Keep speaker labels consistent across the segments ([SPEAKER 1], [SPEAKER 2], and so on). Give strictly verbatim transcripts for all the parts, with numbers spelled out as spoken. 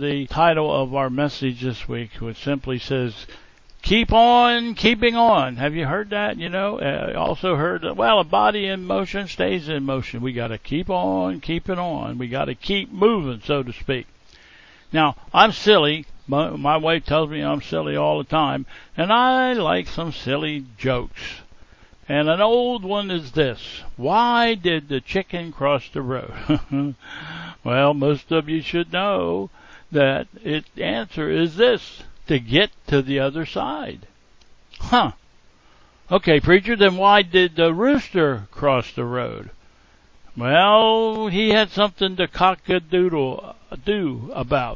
[SPEAKER 1] the title of our message this week, which simply says, keep on keeping on. Have you heard that? You know, uh, also heard that, well, a body in motion stays in motion. We got to keep on keeping on. We got to keep moving, so to speak. Now, I'm silly. My, my wife tells me I'm silly all the time, and I like some silly jokes. And an old one is this: why did the chicken cross the road? Well, most of you should know that its answer is this: to get to the other side. Huh. Okay, preacher, then why did the rooster cross the road? Well, he had something to cock-a-doodle do about.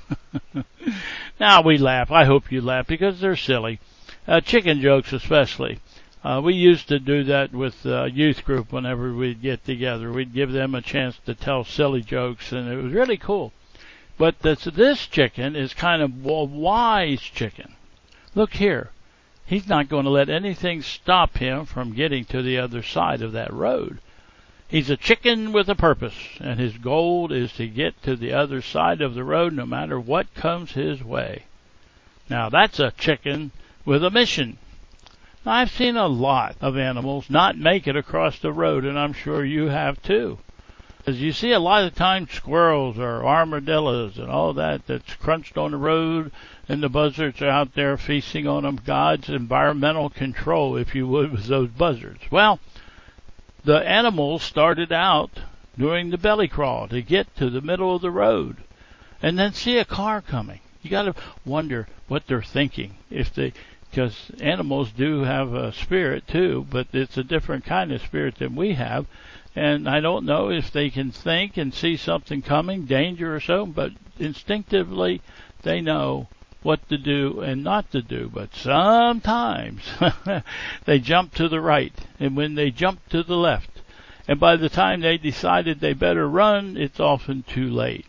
[SPEAKER 1] Now we laugh. I hope you laugh because they're silly. Uh, chicken jokes especially. Uh, we used to do that with uh, youth group whenever we'd get together. We'd give them a chance to tell silly jokes, and it was really cool. But this, this chicken is kind of a wise chicken. Look here. He's not going to let anything stop him from getting to the other side of that road. He's a chicken with a purpose, and his goal is to get to the other side of the road no matter what comes his way. Now, that's a chicken with a mission. Now, I've seen a lot of animals not make it across the road, and I'm sure you have too. As you see a lot of times squirrels or armadillos and all that that's crunched on the road, and the buzzards are out there feasting on them. God's environmental control, if you would, with those buzzards. Well, the animals started out doing the belly crawl to get to the middle of the road and then see a car coming. You got to wonder what they're thinking, if they, because animals do have a spirit too, but it's a different kind of spirit than we have. And I don't know if they can think and see something coming, danger or so, but instinctively they know what to do and not to do. But sometimes they jump to the right, and when they jump to the left, and by the time they decided they better run, it's often too late.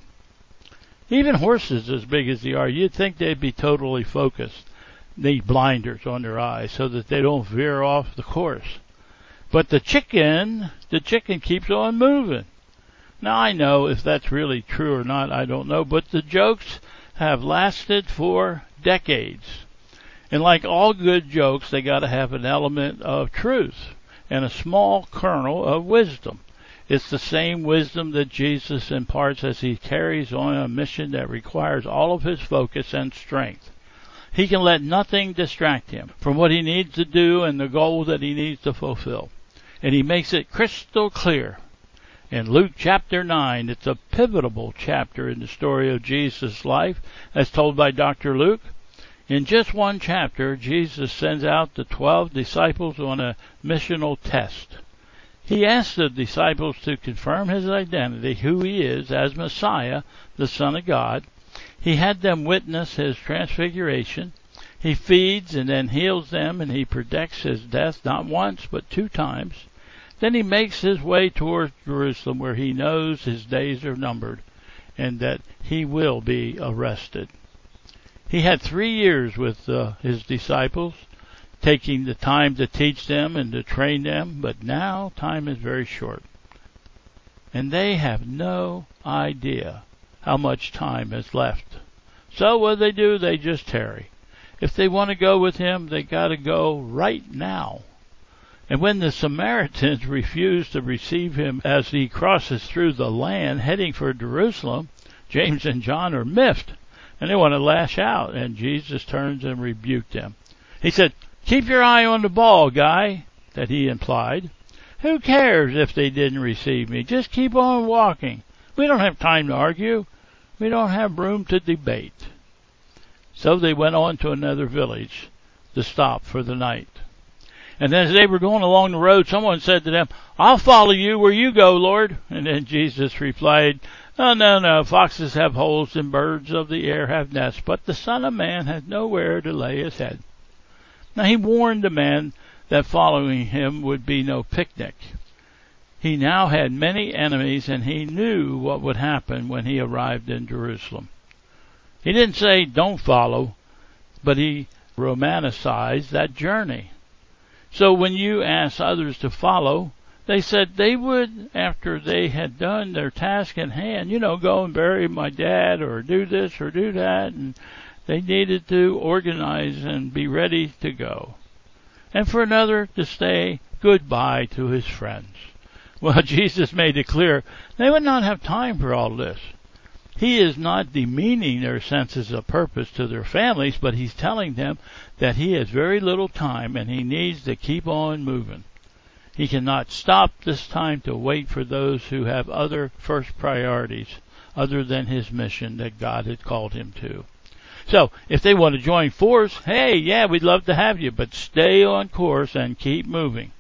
[SPEAKER 1] Even horses, as big as they are, you'd think they'd be totally focused, need blinders on their eyes so that they don't veer off the course. But the chicken, the chicken keeps on moving. Now, I know if that's really true or not, I don't know, but the jokes have lasted for decades. And like all good jokes, they got to have an element of truth and a small kernel of wisdom. It's the same wisdom that Jesus imparts as he carries on a mission that requires all of his focus and strength. He can let nothing distract him from what he needs to do and the goal that he needs to fulfill. And he makes it crystal clear. In Luke chapter nine, it's a pivotal chapter in the story of Jesus' life, as told by Doctor Luke. In just one chapter, Jesus sends out the twelve disciples on a missional test. He asks the disciples to confirm his identity, who he is as Messiah, the Son of God. He had them witness his transfiguration. He feeds and then heals them, and he predicts his death not once but two times. Then he makes his way towards Jerusalem, where he knows his days are numbered and that he will be arrested. He had three years with uh, his disciples, taking the time to teach them and to train them, but now time is very short. And they have no idea how much time is left. So what do they do? They just tarry. If they want to go with him, they got to go right now. And when the Samaritans refuse to receive him as he crosses through the land heading for Jerusalem, James and John are miffed, and they want to lash out, and Jesus turns and rebuked them. He said, "Keep your eye on the ball, guy," that he implied. "Who cares if they didn't receive me? Just keep on walking. We don't have time to argue. We don't have room to debate." So they went on to another village to stop for the night. And as they were going along the road, someone said to them, "I'll follow you where you go, Lord." And then Jesus replied, "Oh, no, no, foxes have holes and birds of the air have nests, but the Son of Man has nowhere to lay his head." Now he warned the man that following him would be no picnic. He now had many enemies, and he knew what would happen when he arrived in Jerusalem. He didn't say, "Don't follow," but he romanticized that journey. So when you ask others to follow, They said they would, after they had done their task in hand, you know, go and bury my dad or do this or do that, and they needed to organize and be ready to go. And for another to say goodbye to his friends. Well, Jesus made it clear they would not have time for all this. He is not demeaning their senses of purpose to their families, but he's telling them that he has very little time and he needs to keep on moving. He cannot stop this time to wait for those who have other first priorities other than his mission that God had called him to. So, if they want to join force, hey, yeah, we'd love to have you, but stay on course and keep moving.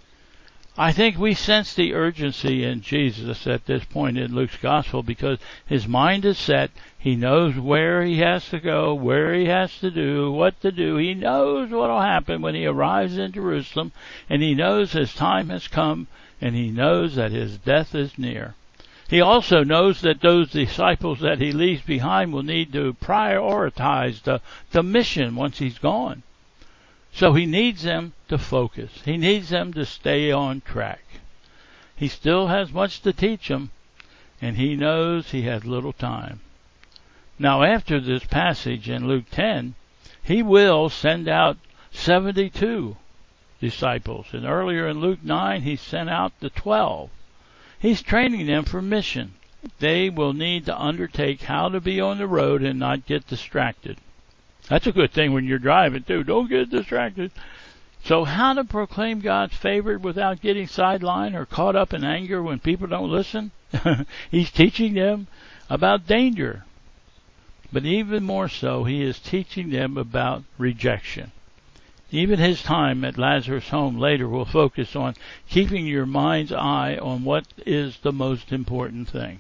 [SPEAKER 1] I think we sense the urgency in Jesus at this point in Luke's gospel because his mind is set. He knows where he has to go, where he has to do, what to do. He knows what will happen when he arrives in Jerusalem, and he knows his time has come, and he knows that his death is near. He also knows that those disciples that he leaves behind will need to prioritize the, the mission once he's gone. So he needs them to focus. He needs them to stay on track. He still has much to teach them, and he knows he has little time. Now, after this passage in Luke ten, he will send out seventy-two disciples. And earlier in Luke nine, he sent out the twelve. He's training them for mission. They will need to undertake how to be on the road and not get distracted. That's a good thing when you're driving, too. Don't get distracted. So how to proclaim God's favor without getting sidelined or caught up in anger when people don't listen? He's teaching them about danger. But even more so, he is teaching them about rejection. Even his time at Lazarus' home later will focus on keeping your mind's eye on what is the most important thing.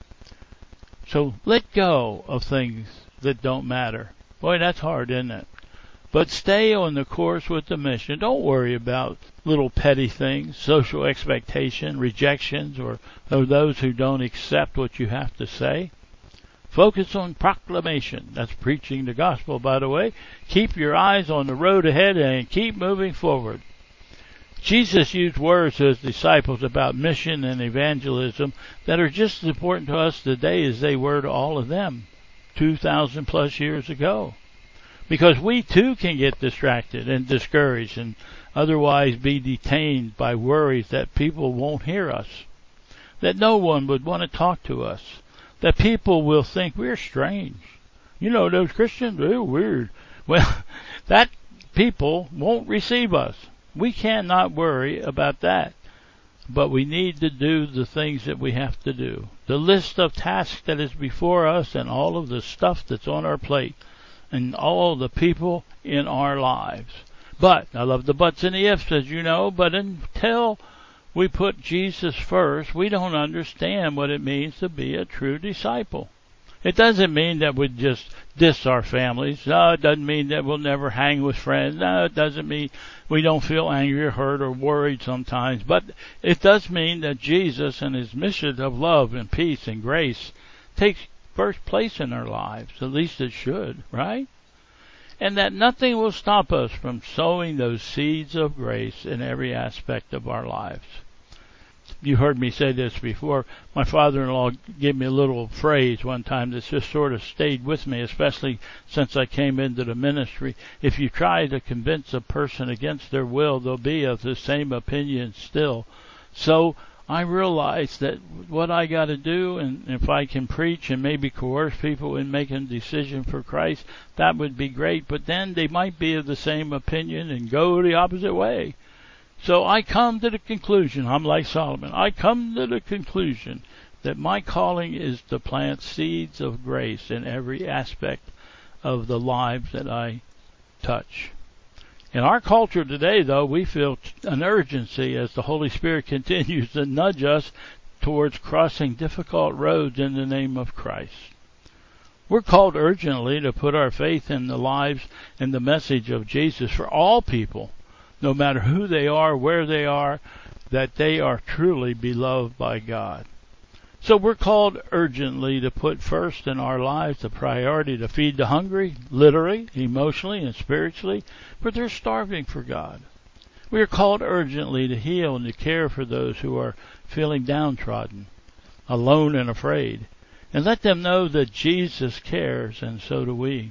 [SPEAKER 1] So let go of things that don't matter. Boy, that's hard, isn't it? But stay on the course with the mission. Don't worry about little petty things, social expectation, rejections, or, or those who don't accept what you have to say. Focus on proclamation. That's preaching the gospel, by the way. Keep your eyes on the road ahead and keep moving forward. Jesus used words to his disciples about mission and evangelism that are just as important to us today as they were to all of them two thousand plus years ago. Because we too can get distracted and discouraged and otherwise be detained by worries that people won't hear us, that no one would want to talk to us, that people will think we're strange. You know, those Christians, they're weird. Well, that people won't receive us. We cannot worry about that. But we need to do the things that we have to do. The list of tasks that is before us and all of the stuff that's on our plate and all the people in our lives. But, I love the buts and the ifs, as you know, but until we put Jesus first, we don't understand what it means to be a true disciple. It doesn't mean that we just diss our families. No, it doesn't mean that we'll never hang with friends. No, it doesn't mean we don't feel angry or hurt or worried sometimes. But it does mean that Jesus and his mission of love and peace and grace takes first place in our lives. At least it should, right? And that nothing will stop us from sowing those seeds of grace in every aspect of our lives. You heard me say this before. My father-in-law gave me a little phrase one time that just sort of stayed with me, especially since I came into the ministry. If you try to convince a person against their will, they'll be of the same opinion still. So I realized that what I got to do, and if I can preach and maybe coerce people in making a decision for Christ, that would be great. But then they might be of the same opinion and go the opposite way. So I come to the conclusion, I'm like Solomon, I come to the conclusion that my calling is to plant seeds of grace in every aspect of the lives that I touch. In our culture today, though, we feel an urgency as the Holy Spirit continues to nudge us towards crossing difficult roads in the name of Christ. We're called urgently to put our faith in the lives and the message of Jesus for all people, no matter who they are, where they are, that they are truly beloved by God. So we're called urgently to put first in our lives the priority to feed the hungry, literally, emotionally, and spiritually, for they're starving for God. We are called urgently to heal and to care for those who are feeling downtrodden, alone and afraid, and let them know that Jesus cares, and so do we.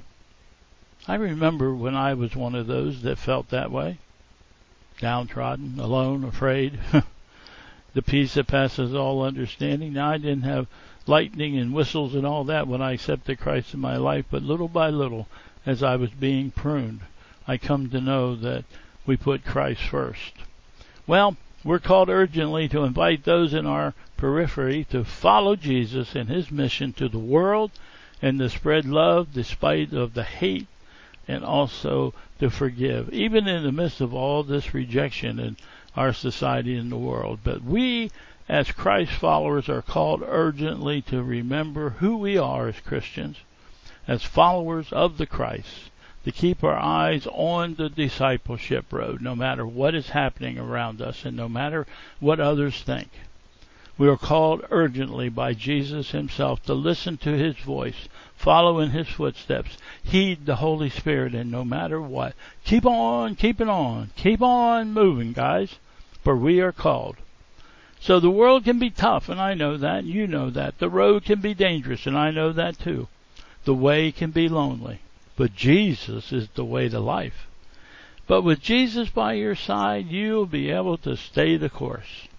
[SPEAKER 1] I remember when I was one of those that felt that way, downtrodden, alone, afraid. The peace that passes all understanding. Now, I didn't have lightning and whistles and all that when I accepted Christ in my life, but little by little, as I was being pruned, I come to know that we put Christ first. Well, we're called urgently to invite those in our periphery to follow Jesus and his mission to the world and to spread love despite of the hate, and also to forgive, even in the midst of all this rejection in our society and the world. But we, as Christ followers, are called urgently to remember who we are as Christians, as followers of the Christ, to keep our eyes on the discipleship road, no matter what is happening around us and no matter what others think. We are called urgently by Jesus himself to listen to his voice, follow in his footsteps, heed the Holy Spirit, and no matter what, keep on keeping on, keep on moving, guys, for we are called. So the world can be tough, and I know that, and you know that. The road can be dangerous, and I know that too. The way can be lonely, but Jesus is the way to life. But with Jesus by your side, you'll be able to stay the course.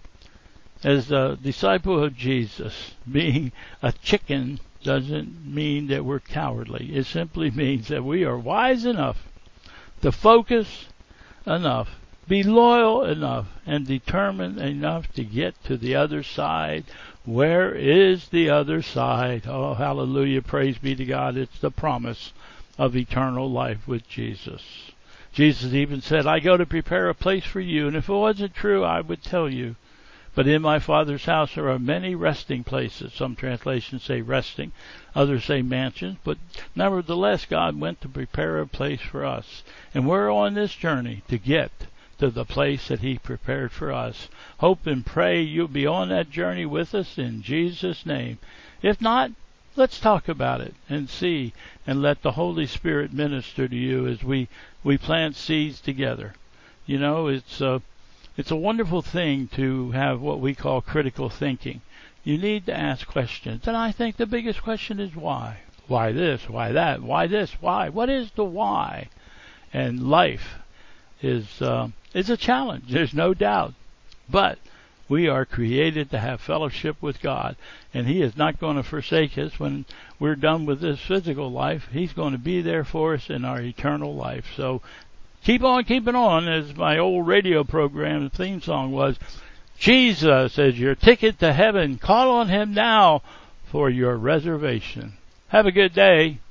[SPEAKER 1] As a disciple of Jesus, being a chicken doesn't mean that we're cowardly. It simply means that we are wise enough to focus enough, be loyal enough, and determined enough to get to the other side. Where is the other side? Oh, hallelujah, praise be to God. It's the promise of eternal life with Jesus. Jesus even said, I go to prepare a place for you, and if it wasn't true, I would tell you. But in my Father's house there are many resting places. Some translations say resting, others say mansions. But nevertheless, God went to prepare a place for us. And we're on this journey to get to the place that he prepared for us. Hope and pray you'll be on that journey with us in Jesus' name. If not, let's talk about it and see, and let the Holy Spirit minister to you as we, we plant seeds together. You know, it's uh, It's a wonderful thing to have what we call critical thinking. You need to ask questions. And I think the biggest question is why? Why this? Why that? Why this? Why? What is the why? And life is uh, is a challenge. There's no doubt. But we are created to have fellowship with God. And he is not going to forsake us when we're done with this physical life. He's going to be there for us in our eternal life. So keep on keeping on, as my old radio program theme song was. Jesus is your ticket to heaven. Call on him now for your reservation. Have a good day.